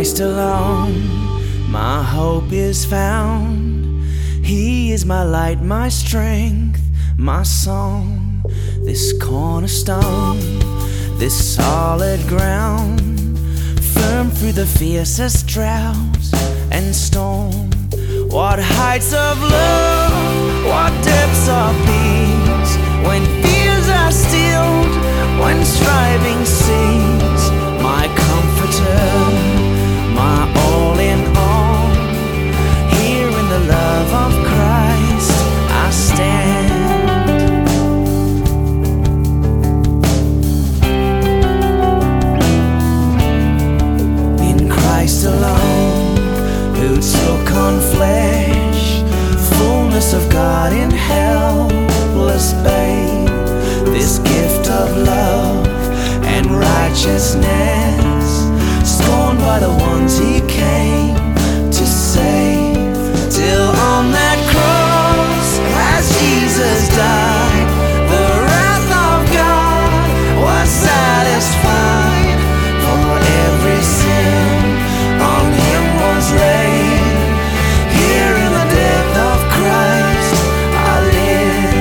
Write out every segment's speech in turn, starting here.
Christ alone my hope is found. He is my light, my strength, my song. This cornerstone, this solid ground, firm through the fiercest drought and storm. What heights of love, what depths of peace, when fears are stilled, when striving cease. My comforter, my all in all, here in the love of Christ I stand. In Christ alone, who took on flesh, fullness of God in helpless babe, this gift of love and righteousness, scorned by the ones he came to save. Till on that cross, as Jesus died, the wrath of God was satisfied. For every sin on him was laid. Here in the death of Christ I live.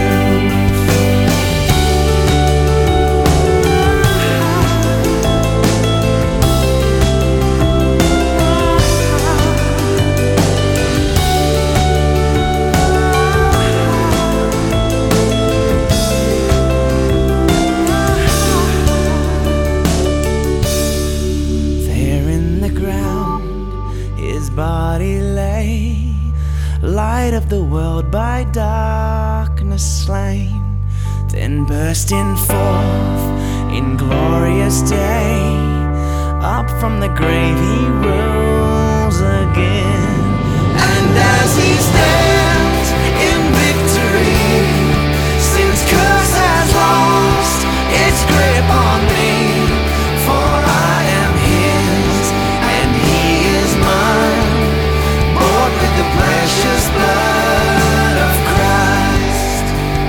Body lay, light of the world by darkness slain, then bursting forth in glorious day, up from the grave he rose again. And as he stands in victory, sin's curse has lost its grip on me, for I am his and he is mine, with the precious blood of Christ.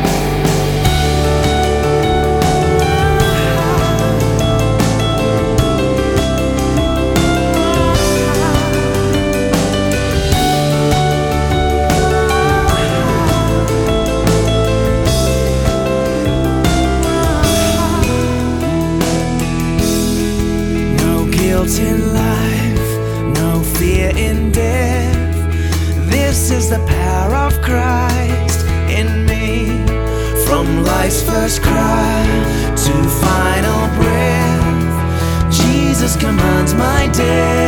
No guilt in life, no fear in death. This is the power of Christ in me. From life's first cry to final breath, Jesus commands my day.